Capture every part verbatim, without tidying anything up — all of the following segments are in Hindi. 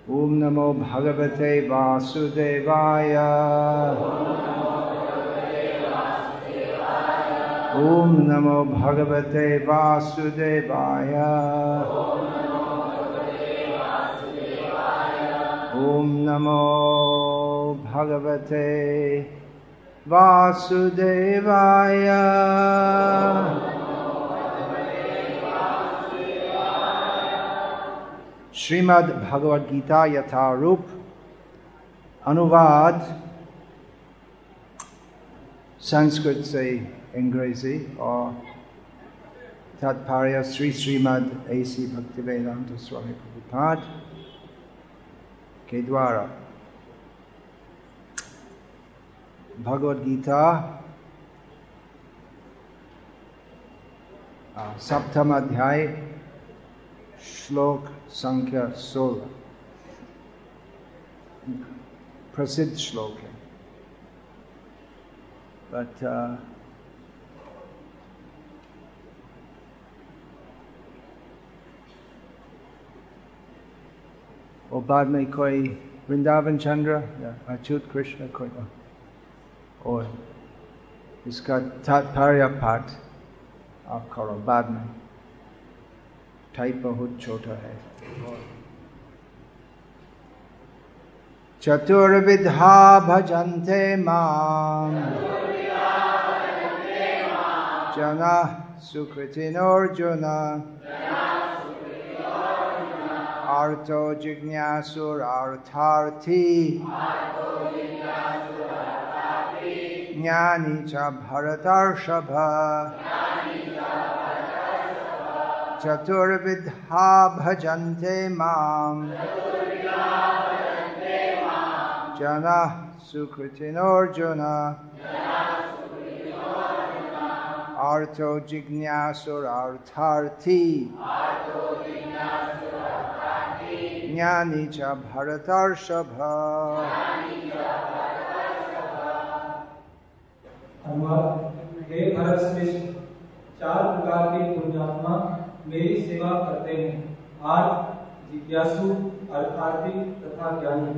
ओम नमो भगवते वासुदेवाय। ओम नमो भगवते वासुदेवाय। ओम नमो भगवते वासुदेवाय। श्रीमद् भगवद गीता यथारूप अनुवाद संस्कृत से अंग्रेजी और तात्पर्य श्री श्रीमद् ऐसी भक्तिवेदांत स्वामी प्रभुपाद के द्वारा। भगवद गीता सप्तम अध्याय श्लोक संख्या सोलह प्रसिद्ध श्लोक है, बट uh, और बाद में कोई वृंदावन चंद्र या अच्युत कृष्ण कोई और इसका तात्पर्य पाठ आप करो बाद में, टाइप बहुत छोटा है। चतुर्विधा भजन्ते मां जना सुकृतिनोऽर्जुन आर्तो जिज्ञासुरार्थार्थी ज्ञानी च भरतर्षभ। चतुर्विधा भजन्ते मां जनाः सुकृतिनोऽर्जुन आर्तो जिज्ञासुरार्थार्थी ज्ञानी च भरतर्षभ। हे भरत श्रेष्ठ, चार प्रकार के पुण्यात्मा मेरी सेवा करते हैं, आर्थ, जिज्ञासु, अर्थार्थी तथा ज्ञानी।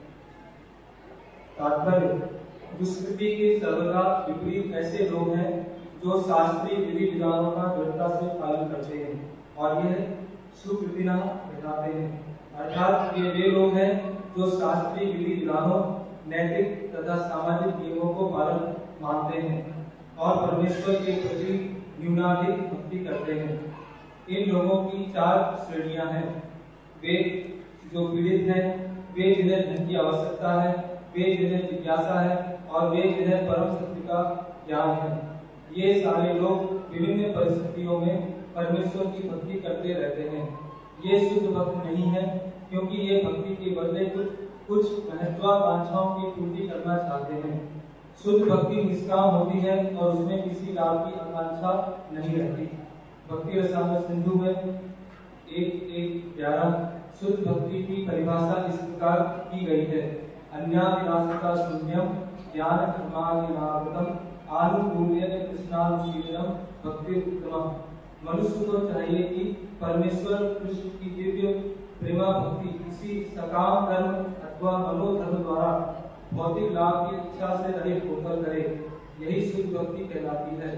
तात्पर्य, दुष्कृति के सर्वदा विपरीत ऐसे लोग हैं जो शास्त्रीय विधि विधानों का दृढ़ता से पालन करते हैं और यह सुकृतिना कहलाते हैं। अर्थात ये वे लोग हैं जो शास्त्रीय विधि विधानों, नैतिक तथा सामाजिक नियमों को पालन मानते हैं और परमेश्वर के प्रति न्यूनाधिक भक्ति करते हैं। इन लोगों की चार श्रेणियां हैं। वे जो पीड़ित हैं, वे जिन्हें धन की आवश्यकता है, वे जिन्हें जिज्ञासा है और वे जिन्हें परम सत्य का ज्ञान है। ये सारे लोग विभिन्न परिस्थितियों में परमेश्वर की भक्ति करते रहते हैं। ये शुद्ध भक्त नहीं है, क्योंकि ये भक्ति के बदले कुछ कुछ महत्वाकांक्षाओं की पूर्ति करना चाहते हैं। शुद्ध भक्ति निष्काम होती है और उसमें किसी लाभ की आकांक्षा नहीं रहती। भक्ति रसायन सिंधु में एक एक ग्यारह शुद्ध भक्ति की परिभाषा इस प्रकार की गई है। अन्याविनाशिका शून्यम ज्ञान कर्माविनावृतम आनुकूल्येन कृष्णानुशीलनम भक्ति उत्तमम। मनुष्य को चाहिए कि परमेश्वर कृष्ण की दिव्य प्रेमा भक्ति किसी सकाम कर्म अथवा मनोधर्म द्वारा भौतिक लाभ की इच्छा से रहित होकर करे, यही शुद्ध भक्ति कहलाती है।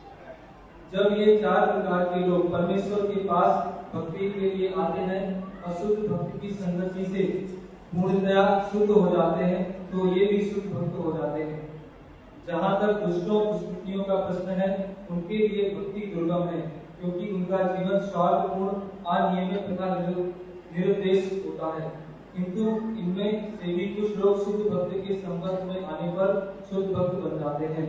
जब ये चार प्रकार के लोग परमेश्वर के पास भक्ति के लिए आते हैं, अशुद्ध भक्ति की संगति से पूर्णतया शुद्ध हो जाते हैं, तो ये भी शुद्ध भक्त हो जाते हैं। जहाँ तक दुष्टों दुष्कृतियों का प्रश्न है, उनके लिए भक्ति दुर्गम है, क्योंकि उनका जीवन स्वार्थपूर्ण, अनियमित तथा निरुद्देश होता है। किंतु इनमें से भी कुछ लोग शुद्ध भक्त के संपर्क में आने पर शुद्ध भक्त बन जाते हैं।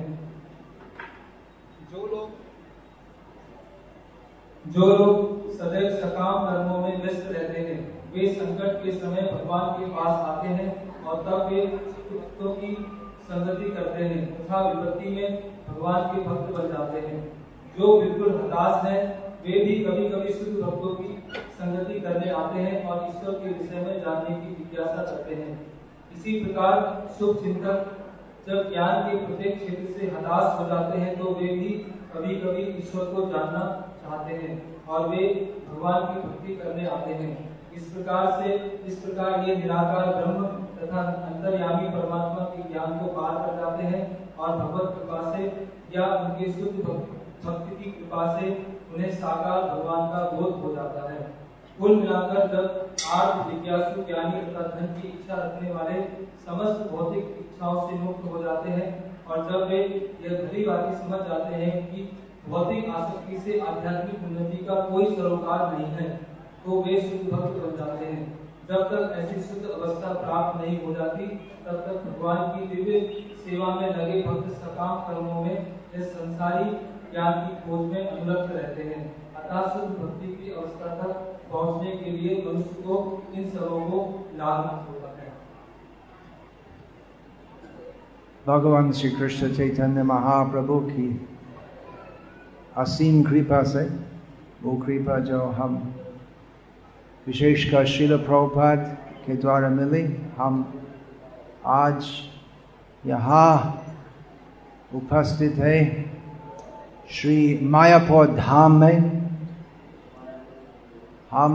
जो लोग जो लोग सदैव सकाम कर्मों में व्यस्त रहते हैं, वे संकट के समय भगवान के पास आते हैं और तब वे भक्तों की संगति करते हैं तथा विपत्ति में भगवान के भक्त बन जाते हैं। जो बिल्कुल हताश हैं, वे भी कभी कभी शुद्ध भक्तों की संगति करने आते हैं और ईश्वर के विषय में जानने की जिज्ञासा करते हैं। इसी प्रकार शुभ चिंतक जब ज्ञान के प्रत्येक क्षेत्र से हताश हो जाते हैं, तो वे भी कभी कभी ईश्वर को जानना चाहते हैं और वे भगवान की भक्ति करने आते हैं। इस प्रकार से इस प्रकार ये निराकार ब्रह्म तथा अंतर्यामी परमात्मा के ज्ञान को पार कर जाते हैं और भगवत कृपा से या उनके शुद्ध भक्ति की कृपा से उन्हें साकार भगवान का बोध हो जाता है। कुल मिलाकर जब आर्थ जिज्ञासु ज्ञानी तथा धन की इच्छा रखने वाले समस्त भौतिक इच्छाओं से मुक्त हो जाते हैं और जब वे यह भली भांति समझ जाते हैं कि भौतिक आसक्ति से आध्यात्मिक उन्नति का कोई सरोकार नहीं है, तो वे शुद्ध भक्त बन जाते हैं। जब तक ऐसी शुद्ध अवस्था प्राप्त नहीं हो जाती, तब तक भगवान की दिव्य सेवा में लगे भक्त सकाम कर्मों में इस संसारी ज्ञान की खोज में अनुरक्त रहते हैं। अतः शुद्ध भक्ति की अवस्था तक पहुंचने के लिए मनुष्य को इन सबों को लाभ होता है। भगवान श्री कृष्ण चैतन्य महाप्रभु की असीम कृपा से, वो कृपा जो हम विशेषकर श्रील प्रभुपाद के द्वारा मिली, हम आज यहाँ उपस्थित है श्री मायापुर धाम में। हम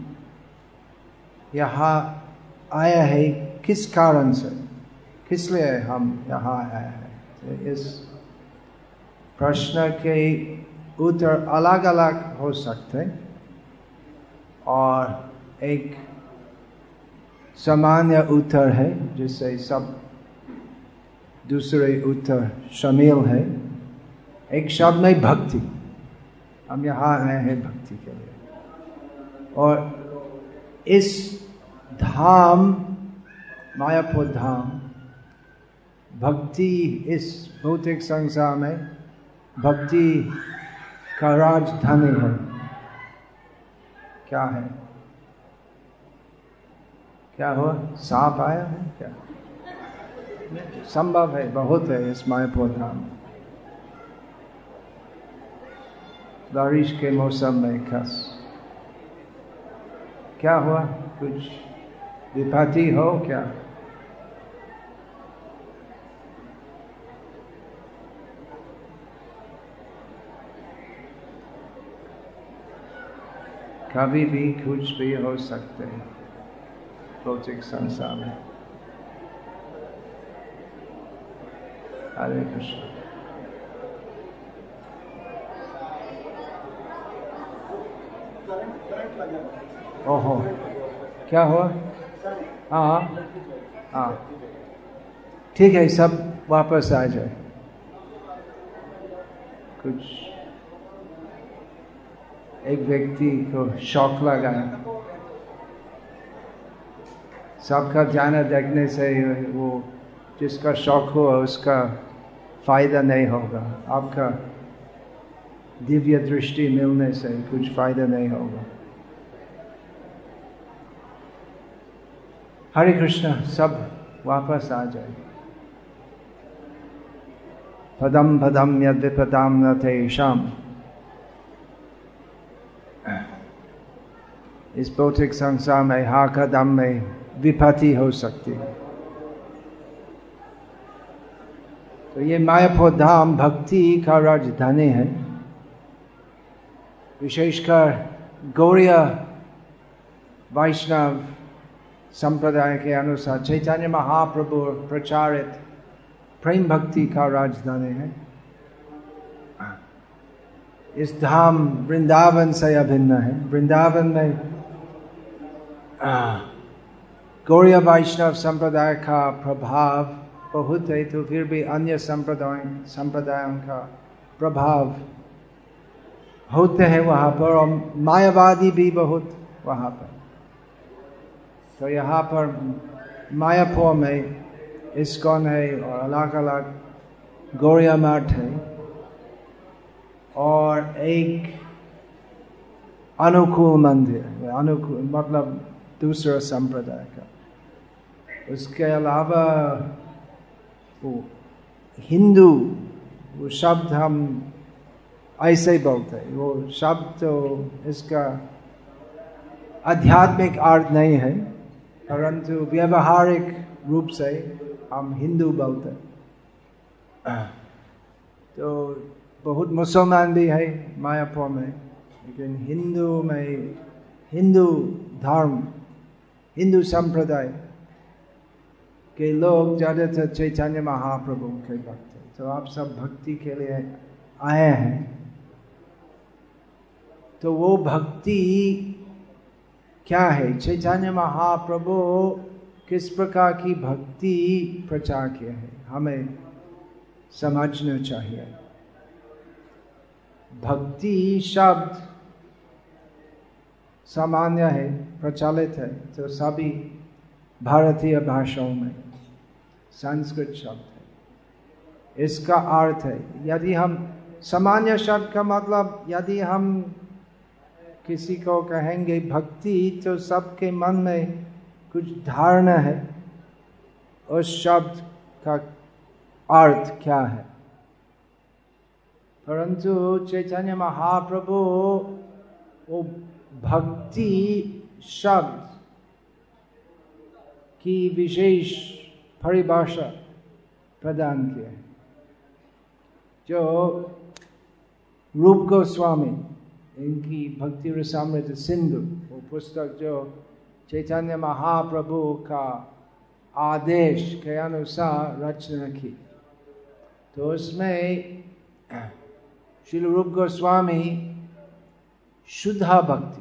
यहाँ आया है किस कारण से, किस लिए हम यहाँ आए हैं, इस प्रश्न के उत्तर अलग अलग हो सकते और एक सामान्य उत्तर है जिससे सब दूसरे उत्तर शामिल है। एक शब्द में भक्ति, हम यहाँ आए हैं भक्ति के लिए। और इस धाम मायापुर धाम भक्ति, इस भौतिक संसार में भक्ति का राजधानी है। क्या है, क्या हुआ, सांप आया है क्या? संभव है, बहुत है इस मायापुर धाम। बारिश के मौसम में खस क्या हुआ, कुछ विपत्ति हो क्या? कभी भी कुछ भी हो सकते हैं भौतिक संसार में। हरे कृष्ण। ओहो, क्या हुआ? हाँ हाँ, ठीक है, सब वापस आ जाए। कुछ एक व्यक्ति को शौक लगा, सबका जाना देखने से वो जिसका शौक हो उसका फायदा नहीं होगा। आपका दिव्य दृष्टि मिलने से कुछ फायदा नहीं होगा। हरे कृष्ण, सब वापस आ जाए। पदम पदम यद्विपदाम न तेषाम। इस भौतिक संसार में हर कदम में विपत्ति हो सकती है। तो ये मायापुर धाम भक्ति का राजधानी है। विशेषकर गौड़ीय वैष्णव संप्रदाय के अनुसार चैतन्य महाप्रभु प्रचारित प्रेम भक्ति का राजधानी है। इस धाम वृंदावन से अभिन्न है। वृंदावन में गौड़ीय वैष्णव संप्रदाय का प्रभाव बहुत है, तो फिर भी अन्य संप्रदाय संप्रदायों का प्रभाव होते हैं वहाँ पर, और मायावादी भी बहुत वहाँ पर। तो यहाँ पर मायापुर में इस्कॉन है और अलग अलग गौड़ीय मठ है, और एक अनुकूल मंदिर, अनुकूल मतलब दूसरा संप्रदाय का। उसके अलावा वो हिंदू, वो शब्द हम ऐसे ही बोलते हैं, वो शब्द तो इसका आध्यात्मिक अर्थ नहीं है, परंतु व्यवहारिक रूप से हम हिंदू बोलते हैं। तो बहुत मुसलमान भी है मायापुर में, लेकिन हिंदू में हिंदू धर्म हिंदू संप्रदाय के लोग ज्यादातर चैतन्य महाप्रभु के भक्त हैं। तो आप सब भक्ति के लिए आए हैं, तो वो भक्ति क्या है? चैतन्य महाप्रभु किस प्रकार की भक्ति प्रचार किया है, हमें समझना चाहिए। भक्ति शब्द सामान्य है, प्रचलित है, तो सभी भारतीय भाषाओं में संस्कृत शब्द है। इसका अर्थ है, यदि हम सामान्य शब्द का मतलब, यदि हम किसी को कहेंगे भक्ति, तो सबके मन में कुछ धारणा है उस शब्द का अर्थ क्या है। परंतु चैतन्य महाप्रभु वो भक्ति शब्द की विशेष परिभाषा प्रदान किया है। जो रूप गोस्वामी, इनकी भक्ति रसामृत सिंधु, वो पुस्तक जो चैतन्य महाप्रभु का आदेश के अनुसार रचना की, तो उसमें श्री रूप गोस्वामी शुद्धा भक्ति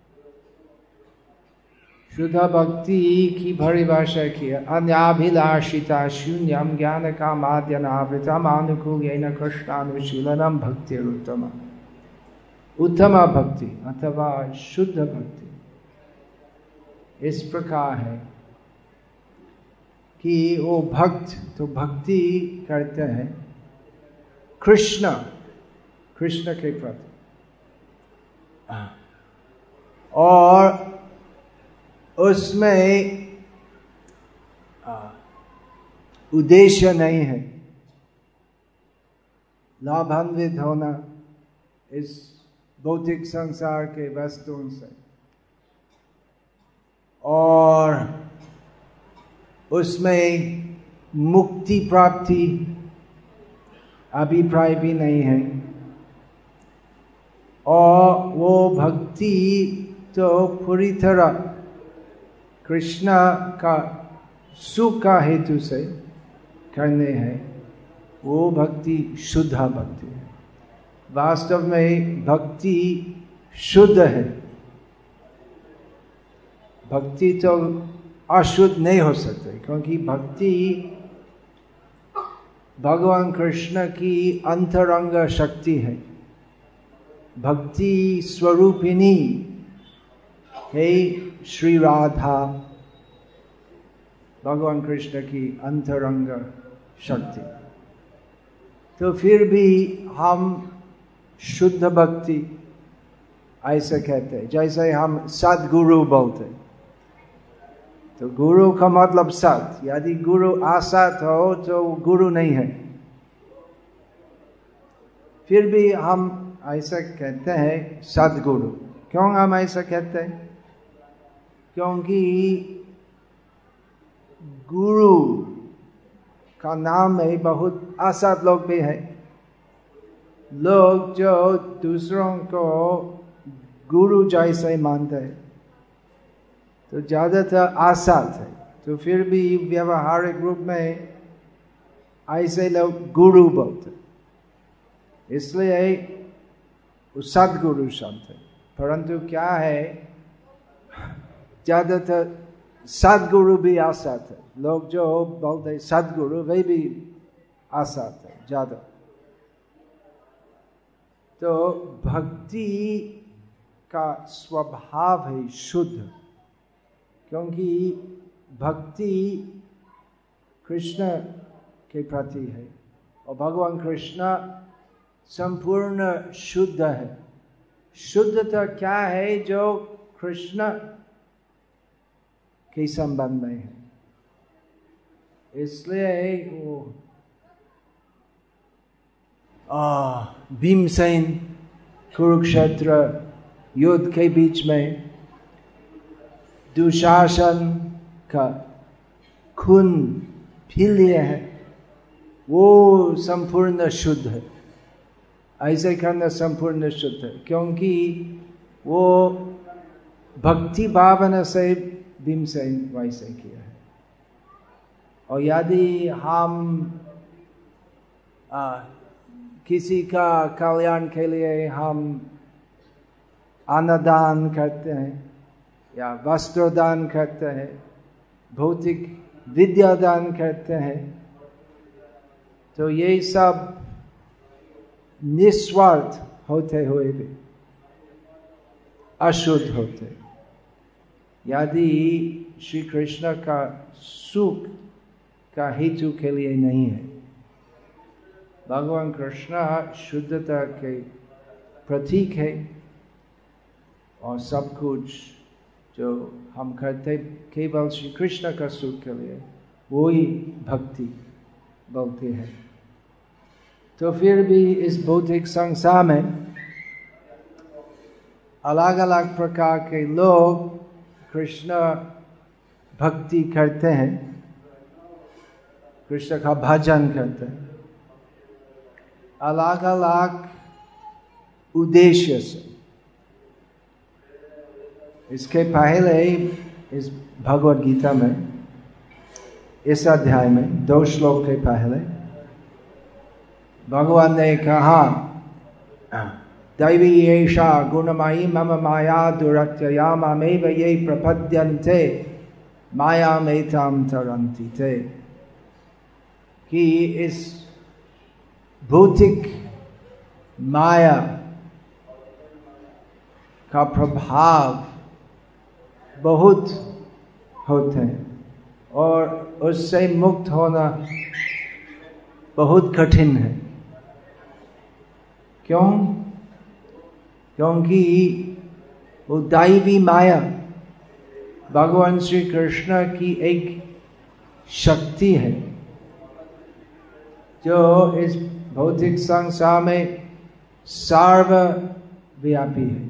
शुद्धा भक्ति की परिभाषा की, अन्याभिलाषिता शून्यम ज्ञान कामाद्यनावृतम अनुकूल्येन कृष्णानुशीलनम भक्ति उत्तम उत्तम भक्ति अथवा शुद्ध भक्ति इस प्रकार है कि वो भक्त तो भक्ति करते हैं कृष्ण कृष्ण के प्रति, और उसमें उद्देश्य नहीं है लाभान्वित होना इस भौतिक संसार के वस्तुओं से, और उसमें मुक्ति प्राप्ति अभिप्राय भी नहीं है। और वो भक्ति तो पूरी तरह कृष्ण का सुख का हेतु से करने हैं, वो भक्ति शुद्ध भक्ति है। वास्तव में भक्ति शुद्ध है, भक्ति तो अशुद्ध नहीं हो सकती, क्योंकि भक्ति भगवान कृष्ण की अंतरंग शक्ति है। भक्ति स्वरूपिणी है श्री राधा, भगवान कृष्ण की अंतरंग शक्ति। तो फिर भी हम शुद्ध भक्ति ऐसे कहते हैं, जैसे हम सद्गुरु बोलते, तो गुरु का मतलब सत, यदि गुरु असत हो तो गुरु नहीं है। फिर भी हम ऐसा कहते हैं सद्गुरु। क्यों हम ऐसा कहते हैं? क्योंकि गुरु का नाम में बहुत असत लोग भी है, लोग जो दूसरों को गुरु जैसे मानते हैं, तो ज्यादातर असत है। तो फिर भी व्यवहारिक रूप में ऐसे लोग गुरु बोलते, इसलिए सद्गुरु शब्द है। परंतु क्या है, ज्यादातर सद्गुरु भी असत है, लोग जो बोलते सद्गुरु वे भी असत है ज्यादा। तो भक्ति का स्वभाव है शुद्ध, क्योंकि भक्ति कृष्ण के प्रति है, और भगवान कृष्ण संपूर्ण शुद्ध है। शुद्धता क्या है? जो कृष्ण के संबंध में है। इसलिए वो भीमसेन कुरुक्षेत्र युद्ध के बीच में दुशासन का खून पी लिए है, वो संपूर्ण शुद्ध है। ऐसे करना संपूर्ण शुद्ध है, क्योंकि वो भक्ति भावना से भीमसेन वैसे किया है। और यदि हम आ, किसी का कल्याण के लिए हम अन्नदान करते हैं या वस्त्र दान करते हैं, भौतिक विद्या दान करते हैं, तो ये सब निस्वार्थ होते हुए भी अशुद्ध होते। यदि श्री कृष्ण का सुख का हेतु के लिए नहीं है। भगवान कृष्ण शुद्धता के प्रतीक है और सब कुछ जो हम करते केवल श्री कृष्ण का सुख के लिए, वो ही भक्ति बोलते हैं। तो फिर भी इस भौतिक संसार में अलग अलग प्रकार के लोग कृष्ण भक्ति करते हैं, कृष्ण का भजन करते हैं अलग अलग उद्देश्य से। इसके पहले इस भगवद गीता में इस अध्याय में दो श्लोक के पहले भगवान ने कहा, दैवी एषा गुणमयी मम माया दुरत्यया मामेव ये प्रपद्यन्ते मायामेतां तरन्ति ते, कि इस भौतिक माया का प्रभाव बहुत होते हैं और उससे मुक्त होना बहुत कठिन है। क्यों? क्योंकि वो दैवी माया भगवान श्री कृष्ण की एक शक्ति है जो इस भौतिक संसार में सर्वव्यापी है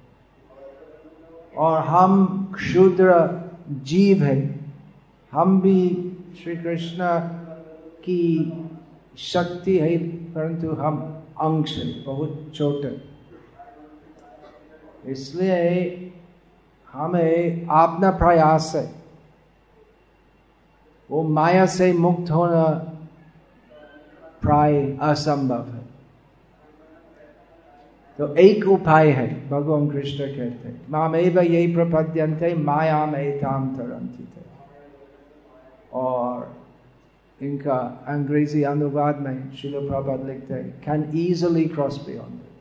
और हम क्षुद्र जीव है, हम भी श्री कृष्ण की शक्ति है परंतु हम अंश है, बहुत छोटे। इसलिए हमें अपना प्रयास है वो माया से मुक्त होना प्राय असंभव है। तो एक उपाय है, भगवान कृष्ण कहते हैं मामेव ये प्रपद्यन्ते मायामेतां तरन्ति ते, और इनका अंग्रेजी अनुवाद में श्रील प्रभुपाद लिखते हैं can easily cross beyond it.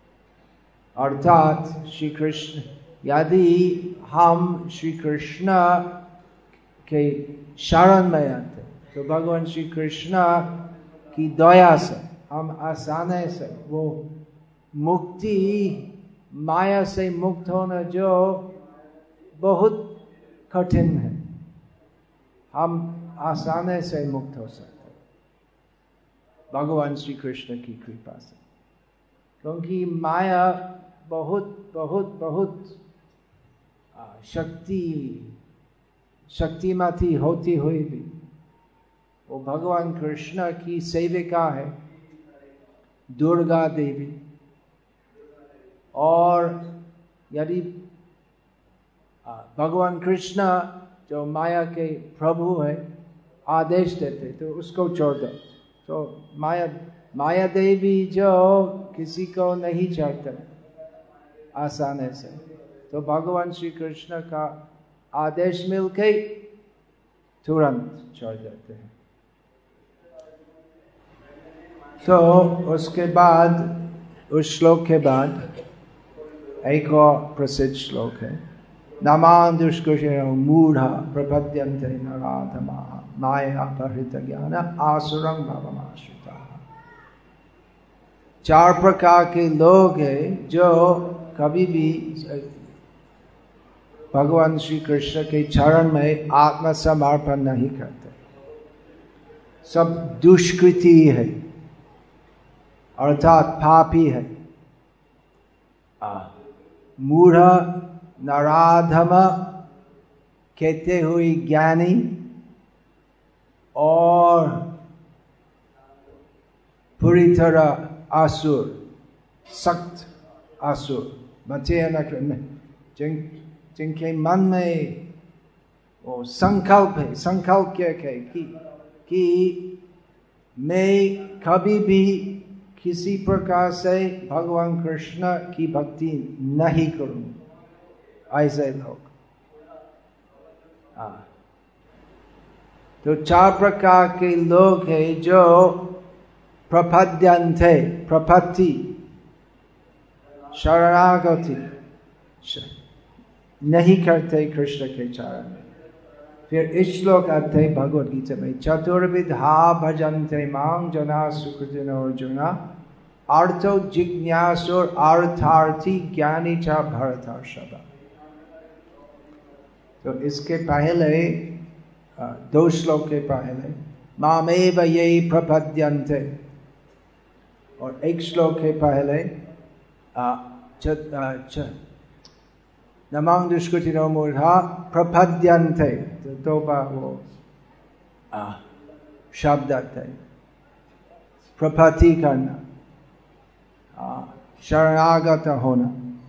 अर्थात श्री कृष्ण, यदि हम श्री कृष्ण के शरण में आते तो भगवान श्री कृष्ण की दया से हम आसानी से वो मुक्ति, माया से मुक्त होना जो बहुत कठिन है, हम आसानी से मुक्त हो सकते भगवान श्री कृष्ण की कृपा से। क्योंकि माया बहुत बहुत बहुत शक्ति शक्तिमती होती हुई भी वो भगवान कृष्ण की सेविका है दुर्गा देवी। और यदि भगवान कृष्ण जो माया के प्रभु है आदेश देते तो उसको छोड़ दो, तो माया माया देवी जो किसी को नहीं चाहते आसानी से, तो भगवान श्री कृष्ण का आदेश मिलके तुरंत छोड़ देते हैं। तो उसके बाद उस श्लोक के बाद एक और प्रसिद्ध श्लोक है, नामां दुष्कृतिनो मूढ़ा प्रपद्यन्ते नराधमाः मायापहृत ज्ञान आसुरं भवमाश्रिताः। चार प्रकार के लोग हैं जो कभी भी भगवान श्री कृष्ण के चरण में आत्मसमर्पण नहीं करते, सब दुष्कृति है अर्थात पापी है। मूढ़ नराधम कहते हुए ज्ञानी और पूरी तरह असुर, सख्त असुर, बचे न जिन जिनके मन में वो संकल्प है, संकल्प क्या है कि कि मैं कभी भी किसी प्रकार से भगवान कृष्ण की भक्ति नहीं करूं, ऐसे लोग। हाँ, तो चार प्रकार के लोग हैं जो प्रपद्यन्ते, प्रपत्ति, शरणागति नहीं करते कृष्ण के चरण में। फिर इस श्लोक आते भगवद गीता में, चतुर्विधा भजन्ते मां जना सुकृतिनो अर्जुना अर्थो जिज्ञासुर अर्थार्थी ज्ञानी च भरतर्षभ। तो इसके पहले दो श्लोक के पहले मामेव ये प्रपद्यन्ते, और एक श्लोक के पहले नमं दुष्कृतिनो मूढ़ा प्रपद्यन्ते, तो दो बार वो शब्द आते, प्रपत्ति करना, शरणागत होना।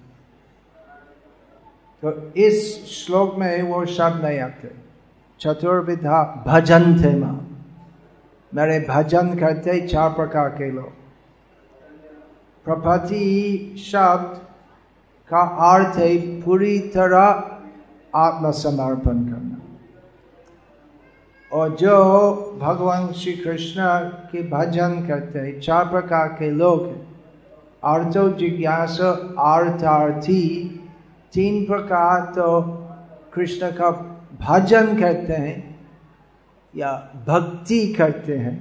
तो इस श्लोक में वो शब्द नहीं आते। चतुर्विधा भजन्ते मां, मेरे भजन करते चार प्रकार के लोग। प्रपत्ति शब्द का अर्थ है पूरी तरह आत्मसमर्पण करना, और जो भगवान श्री कृष्ण के भजन करते हैं चार प्रकार के लोग हैं। अर्थो जिज्ञासु अर्थार्थी, तीन प्रकार तो कृष्ण का भजन करते हैं या भक्ति करते हैं,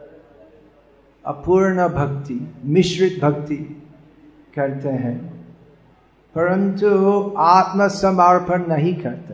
अपूर्ण भक्ति, मिश्रित भक्ति करते हैं, परंतु आत्मसमर्पण नहीं करते।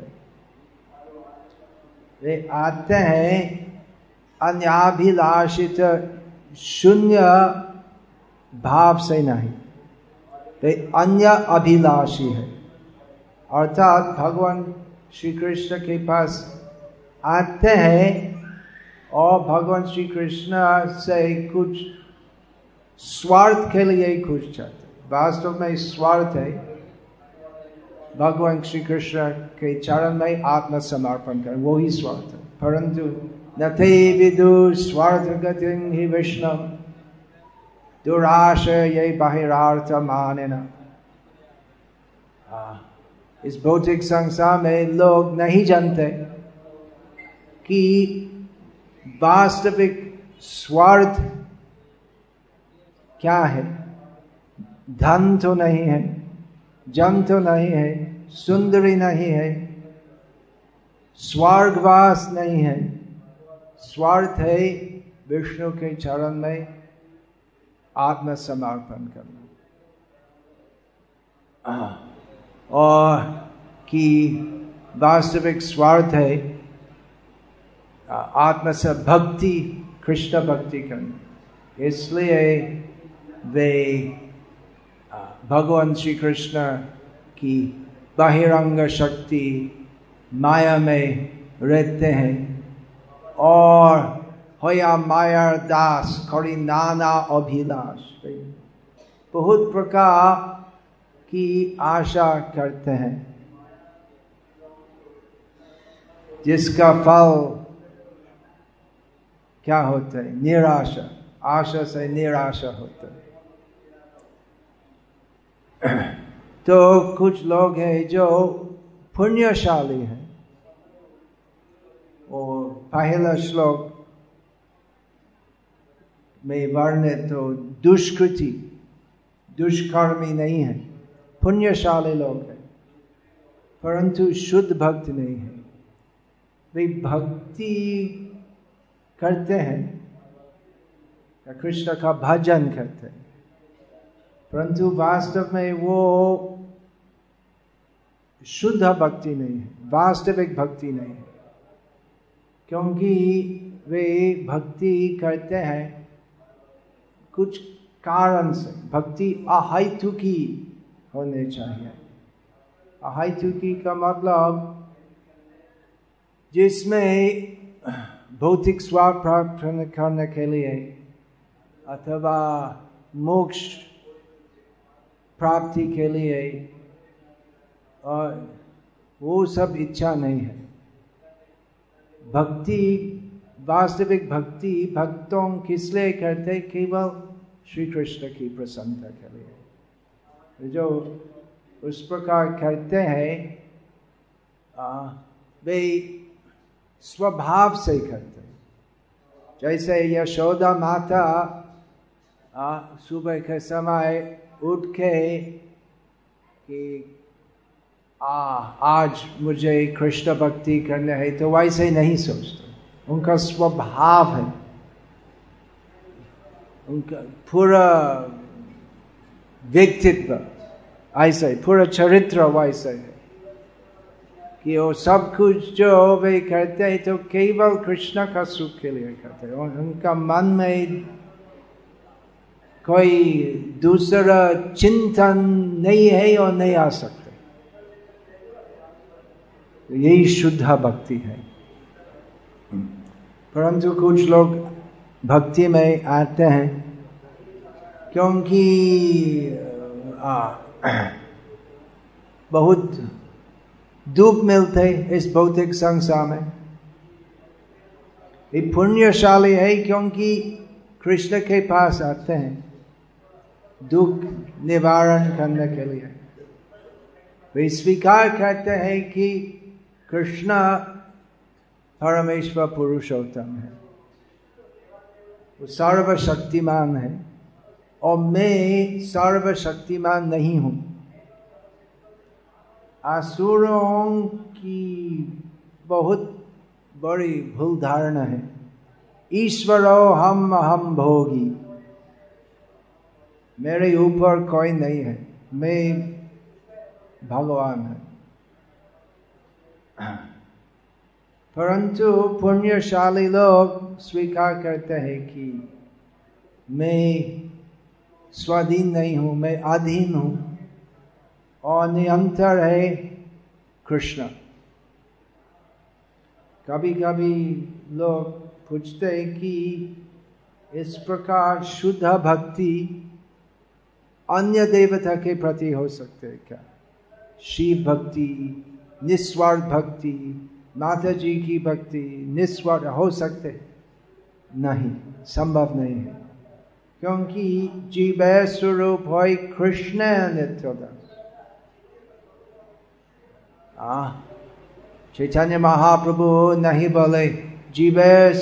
वे आते हैं अन्याभिलाषित शून्य भाव से नहीं, वे अन्य अभिलाषी है, अर्थात भगवान श्री कृष्ण के पास आते हैं और भगवान श्री कृष्ण से कुछ स्वार्थ के लिए कुछ चाहते। वास्तव में स्वार्थ है भगवान श्री कृष्ण के चरण में आत्मसमर्पण कर, वो ही स्वार्थ है। परंतु न ते विदु स्वार्थ गतिं हि विष्णु दुराशय बहिरार्थ मानिना। इस भौतिक संसार में लोग नहीं जानते कि वास्तविक स्वार्थ क्या है। धन तो नहीं है, जन तो नहीं है, सुंदरी नहीं है, स्वर्गवास नहीं है। स्वार्थ है विष्णु के चरण में आत्मसमर्पण करना, और कि वास्तविक स्वार्थ है आत्म से भक्ति, कृष्ण भक्ति करना। इसलिए वे भगवान श्री कृष्ण की बहिरंग शक्ति माया में रहते हैं, और होया माया दास करी नाना अभिलाष, बहुत प्रकार की आशा करते हैं जिसका फल क्या होता है? निराशा। आशा से निराशा होता है। तो कुछ लोग हैं जो पुण्यशाली हैं, और पहला श्लोक में वर्णित तो दुष्कृति, दुष्कर्मी नहीं है, पुण्यशाली लोग हैं, परंतु शुद्ध भक्त नहीं है। वे भक्ति करते हैं, कृष्ण का भजन करते हैं, परंतु वास्तव में वो शुद्ध भक्ति नहीं है, वास्तविक भक्ति नहीं है, क्योंकि वे भक्ति करते हैं कुछ कारण से। भक्ति अहैतुकी होने चाहिए। अहैतुकी का मतलब जिसमें भौतिक स्वार्थ प्राप्त करने के लिए अथवा मोक्ष प्राप्ति के लिए, और वो सब इच्छा नहीं है। भक्ति, वास्तविक भक्ति भक्तों किस लिए करते? केवल श्री कृष्ण की प्रसन्नता के लिए। जो उस प्रकार करते हैं वे स्वभाव से करते हैं। जैसे यशोदा माता सुबह के समय उठ के कि आ आज मुझे कृष्ण भक्ति करना है, तो वैसे नहीं सोचते। उनका स्वभाव है, उनका पूरा व्यक्तित्व ऐसा है, पूरा चरित्र वैसा है कि वो सब कुछ जो वे करते हैं तो केवल कृष्ण का सुख के लिए करते हैं। उनका मन में कोई दूसरा चिंतन नहीं है और नहीं आ सकते। यही शुद्ध भक्ति है। परंतु कुछ लोग भक्ति में आते हैं क्योंकि आ, बहुत दुख मिलते इस भौतिक संसार में। ये पुण्यशाली है क्योंकि कृष्ण के पास आते हैं दुख निवारण करने के लिए। वे स्वीकार करते हैं कि कृष्ण परमेश्वर पुरुषोत्तम है, वो सर्वशक्तिमान है और मैं सर्वशक्तिमान नहीं हूं। असुरों की बहुत बड़ी भूल धारणा है, ईश्वरो हम हम भोगी, मेरे ऊपर कोई नहीं है, मैं भगवान है। परंतु पुण्यशाली लोग स्वीकार करते हैं कि मैं स्वाधीन नहीं हूं, मैं अधीन हूं और निरंतर है कृष्ण। कभी कभी लोग पूछते हैं कि इस प्रकार शुद्ध भक्ति अन्य देवता के प्रति हो सकते है क्या? शिव भक्ति, निस्वार्थ भक्ति, माता जी की भक्ति निस्वार्थ हो सकते? नहीं, संभव नहीं है, क्योंकि जीव स्वरूप है कृष्ण नित्यदास। चैतन्य महाप्रभु नहीं बोले जीव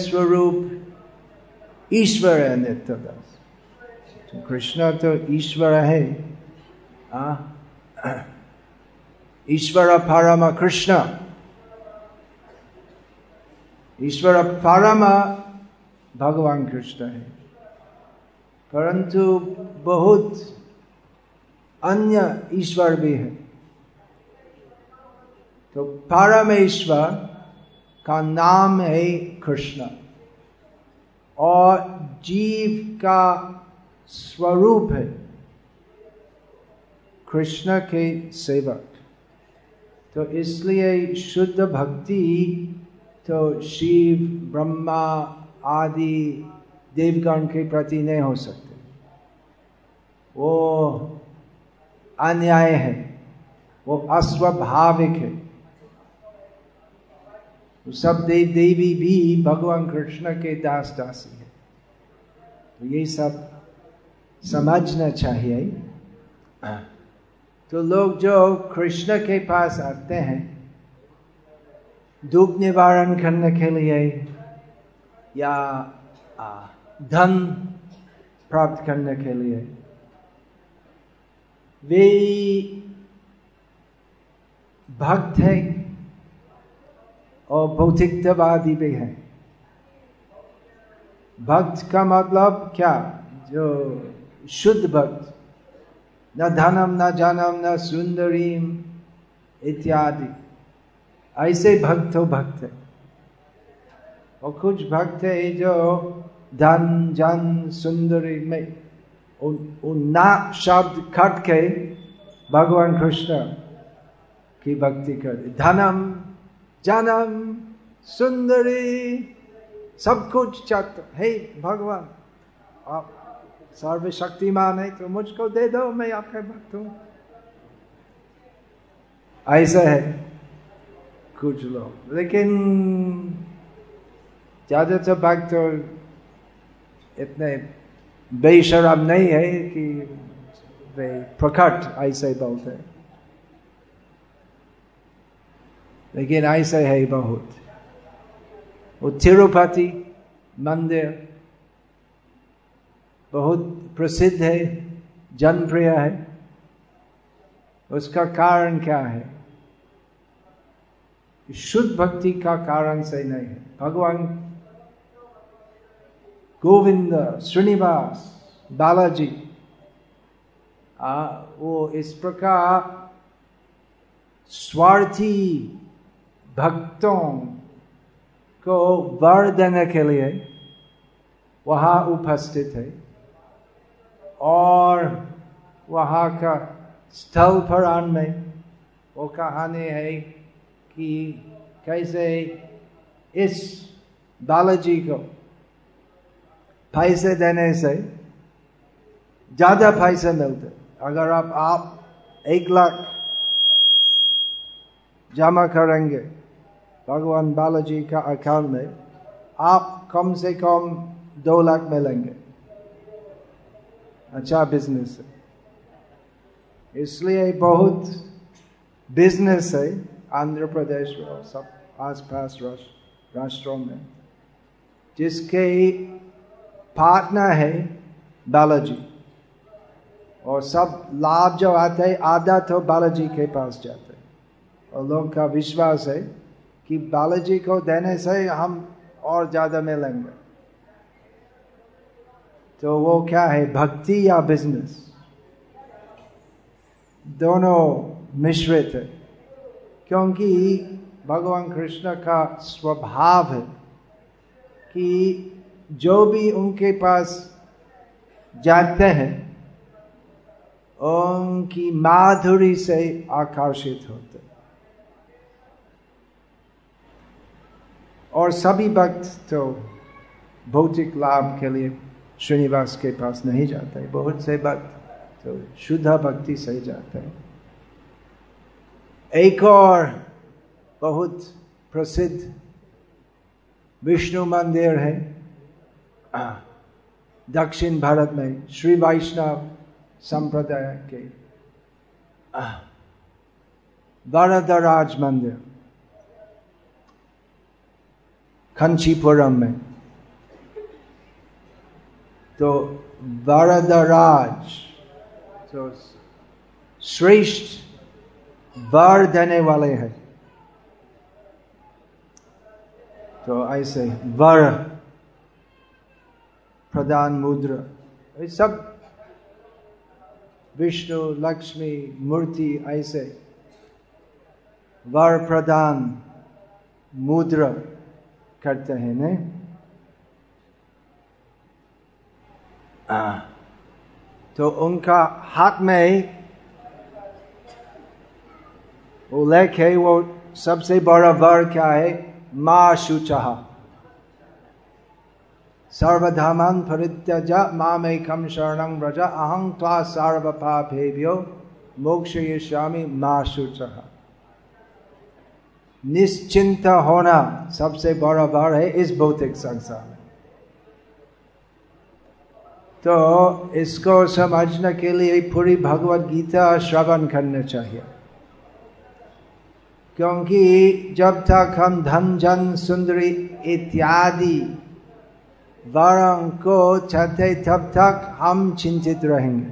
स्वरूप ईश्वर है नित्यदास। तो कृष्ण तो ईश्वर है, ईश्वर परम कृष्ण, ईश्वर परम भगवान कृष्ण है। परंतु बहुत अन्य ईश्वर भी है। तो परमेश्वर का नाम है कृष्ण और जीव का स्वरूप है कृष्ण के सेवक। तो इसलिए शुद्ध भक्ति तो शिव, ब्रह्मा आदि देवगण के प्रति नहीं हो सकते, वो अन्याय है, वो अस्वाभाविक है। सब देव देवी भी भगवान कृष्ण के दास दासी है। तो ये सब समझना चाहिए। तो लोग जो कृष्ण के पास आते हैं दुख निवारण करने के लिए या धन प्राप्त करने के लिए, वे भक्त है और भौतिकतावादी भी है। भक्त का मतलब क्या? जो शुद्ध भक्त, न धनम न जनम न सुंदरीम इत्यादि, ऐसे भक्त हो भक्त है। और कुछ भक्त है जो धन जन सुंदरी में उन, उन ना शब्द खट के भगवान कृष्ण की भक्ति करते। धनम जनम सुंदरी सब कुछ चाहते, हे भगवान आप सर्वशक्तिमान है तो मुझको दे दो, मैं आपका भक्त हूं। ऐसा है कुछ लोग। लेकिन ज्यादातर भक्त तो इतने बेशरम नहीं है कि वे प्रकट ऐसे बोलते हैं, लेकिन ऐसे है बहुत। वो तिरुपति मंदिर बहुत प्रसिद्ध है, जनप्रिय है। उसका कारण क्या है? शुद्ध भक्ति का कारण से नहीं है। भगवान गोविंद, श्रीनिवास, बालाजी आ, वो इस प्रकार स्वार्थी भक्तों को वर देने के लिए वहाँ उपस्थित है, और वहाँ का स्थल पुराण में वो कहानी है कि कैसे इस बालाजी को पैसे देने से ज्यादा पैसे मिलते। अगर आप आप एक लाख जमा करेंगे भगवान बालाजी का अकाउंट में, आप कम से कम दो लाख मिलेंगे। अच्छा बिजनेस है, इसलिए बहुत बिजनेस है आंध्र प्रदेश में और सब आसपास राष्ट्रों में, जिसके पार्टनर है बालाजी, और सब लाभ जो आते हैं आधा तो बालाजी के पास जाते हैं, और लोगों का विश्वास है कि बालाजी को देने से हम और ज्यादा मिलेंगे। तो वो क्या है, भक्ति या बिजनेस? दोनों मिश्रित है, क्योंकि भगवान कृष्ण का स्वभाव है कि जो भी उनके पास जाते हैं उनकी माधुरी से आकर्षित होते, और सभी भक्त तो भौतिक लाभ के लिए श्रीनिवास के पास नहीं जाते। बहुत से भक्त तो शुद्ध भक्ति से जाते हैं। एक और बहुत प्रसिद्ध विष्णु मंदिर है दक्षिण भारत में, श्री वैष्णव संप्रदाय के वरदराज मंदिर कंचीपुरम में। तो वरदराज तो श्रेष्ठ वर देने वाले हैं, तो ऐसे वर प्रदान मुद्रा, ये सब विष्णु लक्ष्मी मूर्ति ऐसे वर प्रदान मुद्रा करते हैं ने। आ, तो उनका हाथ में वो लेके, वो सबसे बड़ा वर क्या है, मां शुचः सर्वधर्मान् परित्यज्य मामेकं शरणं व्रज अहं त्वा सर्वपापेभ्यो मोक्षयिष्यामि मा शुचः। निश्चिंत होना सबसे बड़ा वर है इस भौतिक संसार में। तो इसको समझने के लिए पूरी भगवद गीता श्रवण करना चाहिए, क्योंकि जब तक हम धन जन सुंदरी इत्यादि वरों को चाहते तब तक हम चिंतित रहेंगे।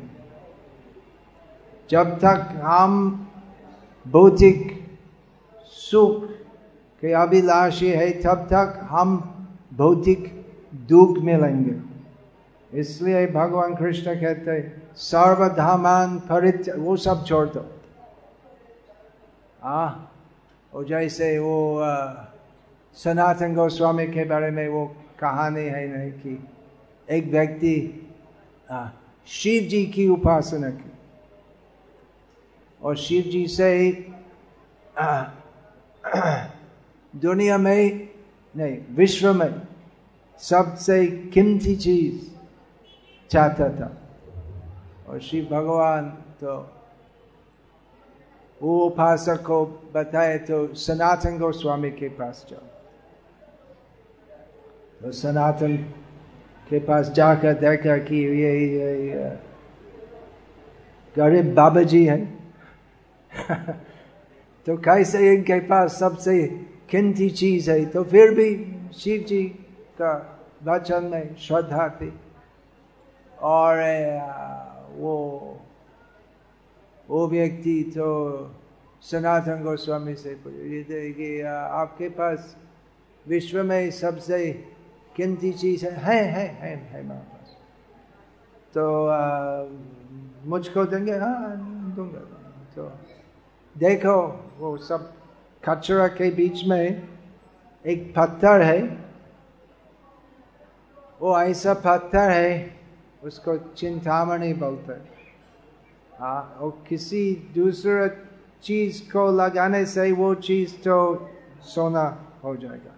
जब तक हम भौतिक सुख के अभिलाषी है तब तक हम भौतिक दुख मिलेंगे। इसलिए भगवान कृष्ण कहते हैं सर्वधामान परित्य, वो सब छोड़ दो। आ वो जैसे वो सनातन गोस्वामी के बारे में वो कहानी है नहीं कि एक व्यक्ति शिव जी की उपासना की, और शिव जी से आ, दुनिया में नहीं विश्व में सबसे कीमती चीज चाहता था, और शिव भगवान तो वो उपासक को बताए तो सनातन गोस्वामी के पास जाओ। तो सनातन के पास जाकर देखा कि ये, ये, ये गरीब बाबा जी है तो कैसे इनके पास सबसे कीमती चीज है, तो फिर भी शिव जी का वचन में श्रद्धा थी। और वो वो व्यक्ति तो सनातन गोस्वामी से पूछे कि आपके पास विश्व में सबसे कीमती चीज है? है है है है मेरे पास, तो आ, मुझको देंगे? हाँ दूंगा। तो देखो वो सब कचरा के बीच में एक पत्थर है, वो ऐसा पत्थर है उसको चिंतामणि बोलते हैं। हाँ, और किसी दूसरा चीज को लगाने से वो चीज तो सोना हो जाएगा।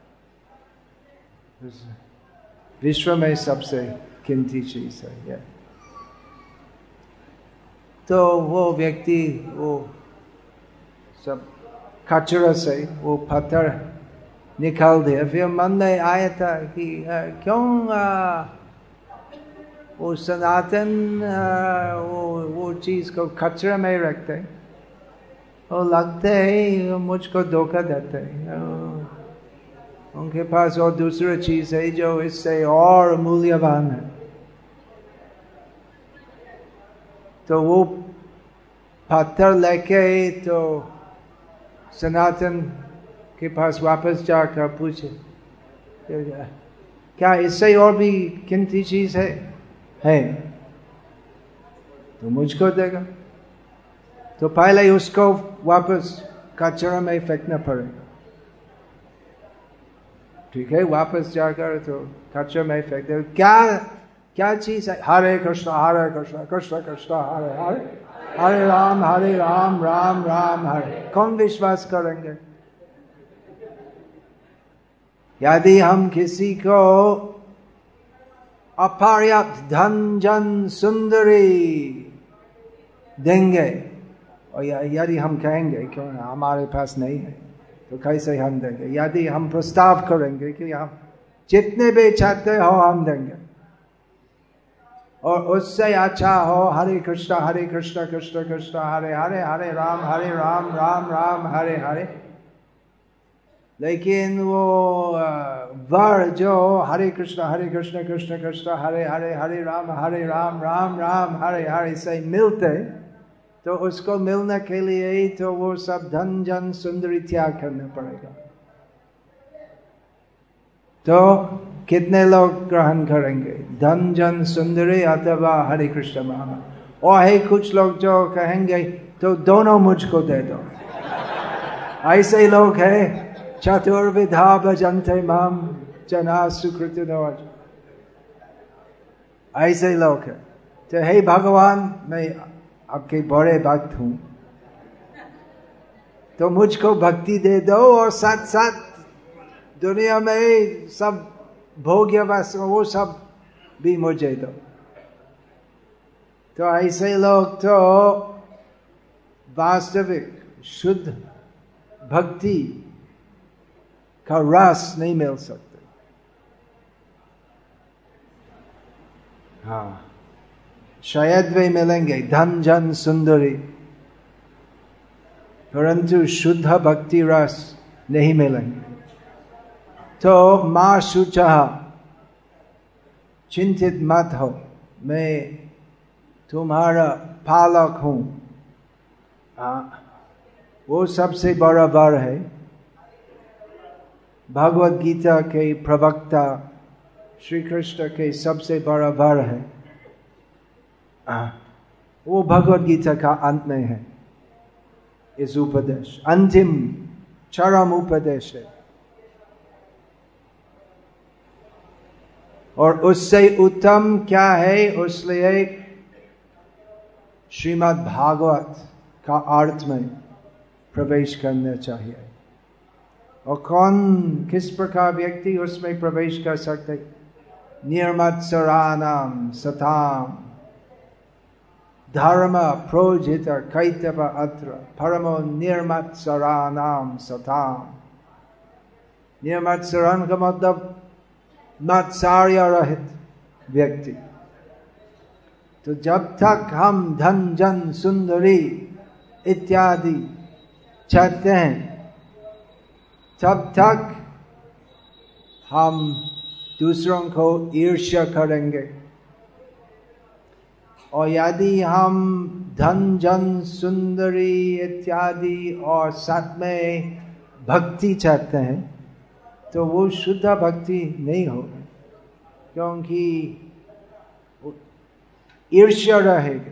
विश्व में सबसे कीमती चीज है ये। तो वो व्यक्ति वो सब कचरा से वो पत्थर निकाल दिया। फिर मन में आया था कि क्यों आ, वो सनातन आ, वो वो चीज को कचरा में रखते, वो लगते है मुझको धोखा देते हैं। उनके पास और दूसरा चीज है जो इससे और मूल्यवान है। तो वो पत्थर लेके तो सनातन के पास वापस जाकर पूछे क्या इससे और भी कीमती चीज है? है तो मुझको देगा। तो पहले उसको वापस कचरा में फेंकना पड़ेगा। ठीक है, वापस जाकर तो कचरा में फेंक दे। क्या क्या चीज है? हरे कृष्ण हरे कृष्ण कृष्ण कृष्ण हरे हरे हरे राम हरे राम राम राम हरे। कौन विश्वास करेंगे? यदि हम किसी को अपर्याप्त धन जन सुंदरी देंगे और यदि हम कहेंगे क्यों हमारे पास नहीं है, तो कैसे हम देंगे? यदि हम प्रस्ताव करेंगे कि हम जितने भी चाहते हो हम देंगे, और उससे अच्छा हो हरे कृष्णा हरे कृष्णा कृष्ण कृष्ण हरे हरे हरे राम हरे राम राम राम हरे हरे। लेकिन वो वर जो हरे कृष्णा हरे कृष्ण कृष्ण कृष्ण हरे हरे हरे राम हरे राम राम राम हरे हरे से मिलते, तो उसको मिलने के लिए तो वो सब धन जन सुंदरी त्याग करना पड़ेगा। तो कितने लोग ग्रहण करेंगे? धन जन सुंदरी अथवा हरे कृष्ण महामंत्र? और है कुछ लोग जो कहेंगे तो दोनों मुझको दे दो। ऐसे लोग हैं चतुर्विधा भजन्ते माम जना सुकृतिनो। ऐसे लोग हैं। तो हे भगवान, मैं आपके बड़े भक्त हूं, तो मुझको भक्ति दे दो और साथ साथ दुनिया में सब भोग्य वस्तु वो सब भी मुझे दो। तो ऐसे लोग तो वास्तविक शुद्ध भक्ति का रस नहीं मिल सकते। हाँ, शायद वे मिलेंगे धन जन सुंदरी, परंतु शुद्ध भक्ति रस नहीं मिलेंगे। तो मां शुचः, चिंतित मत हो, मैं तुम्हारा पालक हूं। हाँ, वो सबसे बड़ा वर है। भगवद गीता के प्रवक्ता श्री कृष्ण के सबसे बड़ा वर है। आ, वो भगवद गीता का अंत में है। इस उपदेश अंतिम चरम उपदेश है, और उससे उत्तम क्या है? उसलिए श्रीमद् भागवत का अर्थ में प्रवेश करना चाहिए। और कौन किस प्रकार व्यक्ति उसमें प्रवेश कर सकते? निर्मत्सराणाम सताम धर्म प्रोजित कैतव अत्र परमो निर्मत्सराणाम सताम। निर्मत्सरण का मतलब मात्सर्य रहित व्यक्ति। तो जब तक हम धन जन सुंदरी इत्यादि चाहते हैं तब तक हम दूसरों को ईर्ष्या करेंगे। और यदि हम धन जन सुंदरी इत्यादि और साथ में भक्ति चाहते हैं तो वो शुद्ध भक्ति नहीं होगी, क्योंकि ईर्ष्या रहेगी।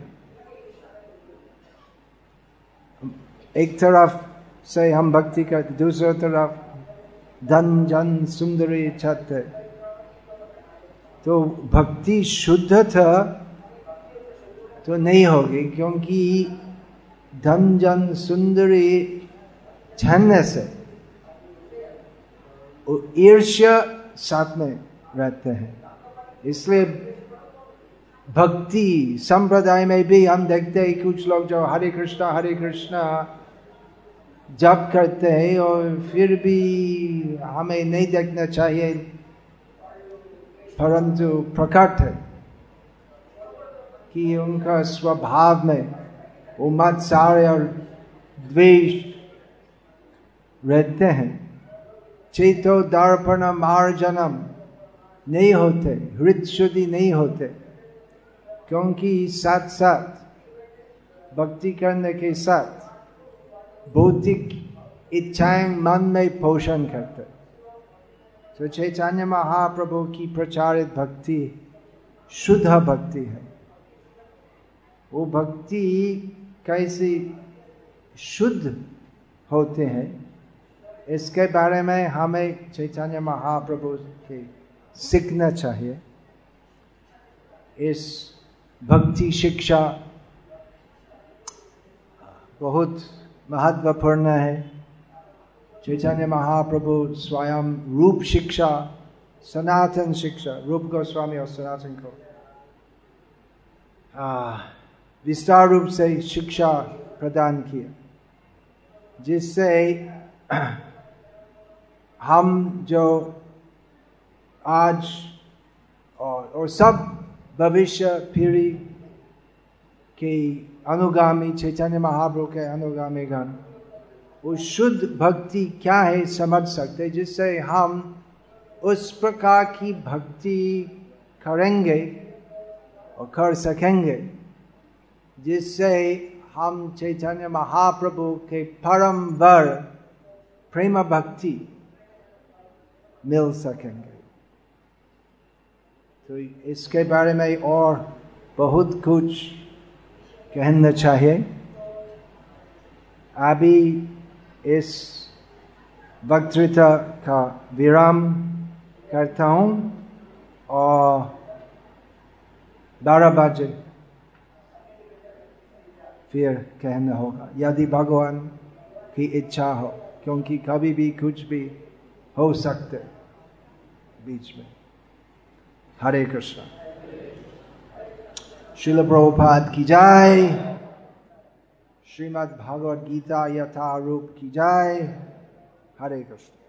एक तरफ से हम भक्ति करते, दूसरी तरफ धन जन सुंदरी चाहते, तो भक्ति शुद्धता तो नहीं होगी, क्योंकि धन जन सुंदरी छानने से ईर्ष्या साथ में रहते हैं। इसलिए भक्ति संप्रदाय में भी हम देखते हैं कुछ लोग जो हरे कृष्णा हरे कृष्णा जप करते हैं और फिर भी हमें नहीं देखना चाहिए, परंतु प्रकट है कि उनका स्वभाव में वो मात्सर्य और द्वेष रहते हैं। चेतो दर्पण मार्जनम नहीं होते, हृदय शुद्धि नहीं होते, क्योंकि साथ साथ भक्ति करने के साथ भौतिक इच्छाएं मन में पोषण करते। तो चैतन्य महाप्रभु की प्रचारित भक्ति शुद्ध भक्ति है। वो भक्ति कैसे शुद्ध होते हैं इसके बारे में हमें चैतन्य महाप्रभु के सीखना चाहिए। इस भक्ति शिक्षा बहुत महत्वपूर्ण है। चैतन्य महाप्रभु स्वयं रूप शिक्षा, सनातन शिक्षा, रूप गोस्वामी और सनातन को विस्तार रूप से शिक्षा प्रदान किया, जिससे हम जो आज और, और सब भविष्य पीढ़ी के अनुगामी चैतन्य महाप्रभु के अनुगामी गण वो शुद्ध भक्ति क्या है समझ सकते, जिससे हम उस प्रकार की भक्ति करेंगे और कर सकेंगे जिससे हम चैतन्य महाप्रभु के परम वर प्रेम भक्ति मिल सकेंगे। तो इसके बारे में और बहुत कुछ कहना चाहिए। अभी इस वक्तृता का विराम करता हूँ और बारह बजे फिर कहना होगा, यदि भगवान की इच्छा हो, क्योंकि कभी भी कुछ भी हो सकते बीच में। हरे कृष्णा। श्रील प्रभुपाद की जय। श्रीमद् भागवत गीता यथा रूप की जय। हरे कृष्ण।